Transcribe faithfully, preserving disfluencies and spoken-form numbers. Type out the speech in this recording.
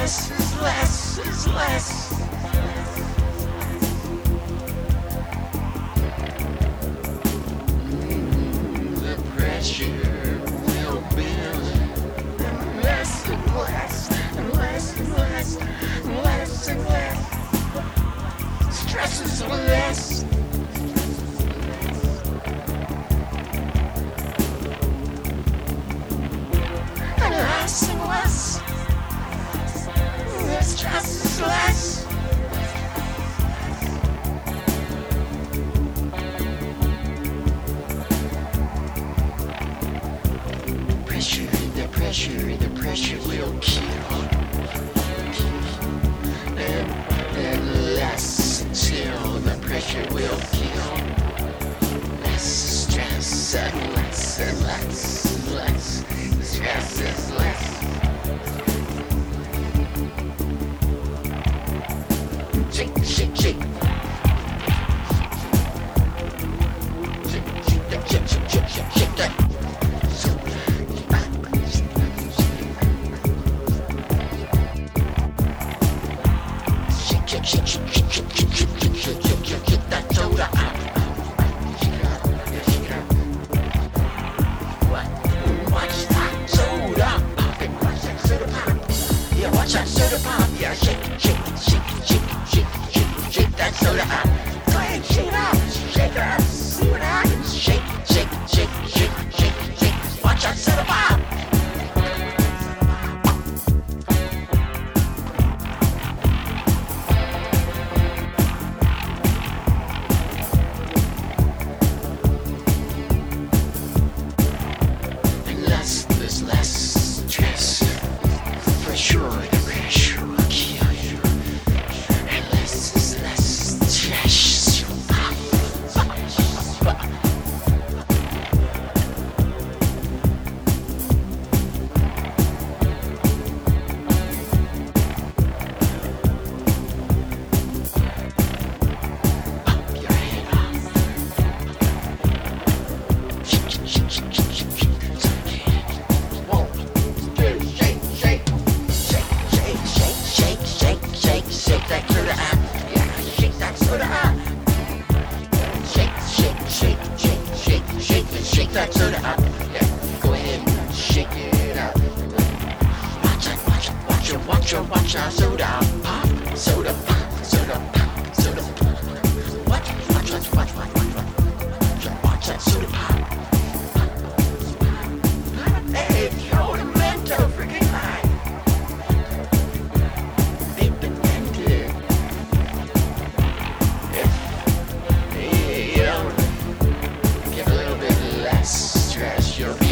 less is less is less. The pressure will build, and less and less, and less and less, and less and less. Stress is less. And less and less. The stress is less. Pressure, the pressure, the pressure will kill. And, and less until the pressure will kill. Less stress and less and less and less. The stress is less. Shake, shake, shake. Shake, shake that, shake, shake, shake, shake, shake that. Shake, shake, shake, shake, shake, shake, shake, shake, shake, shake, shake, shake that soda out. Shake it out, yeah, shake it out. What? Watch that soda pop and watch that soda pop. Yeah, watch that soda pop. Yeah, shake, shake, shake, shake, shake, shake, shake that soda out. Go ahead, shake it out, shake it out. See what happens. Shake, shake, shake, shake, shake, shake. Watch that soda pop. And less, there's less stress. For sure, the pressure will kill you. And less is less stress. Pop your head off. Shake, shake, shake, shake, shake, shake, shake. One, two, shake, shake. Shake, shake, shake, shake, shake, shake, shake that soda out. Yeah, shake that soda out. Shake, shake, shake, shake, shake, shake, and shake that soda out. Yeah, go ahead and shake it out. Watch it, watch it, watch it, watch it, watch that soda pop, soda pop, soda pop, soda pop. Watch it, watch, watch, watch, watch, watch, watch, watch that soda pop. Hey, yo, the mental freaking high. They've been ended. If you know, get a little bit less stress, you'll be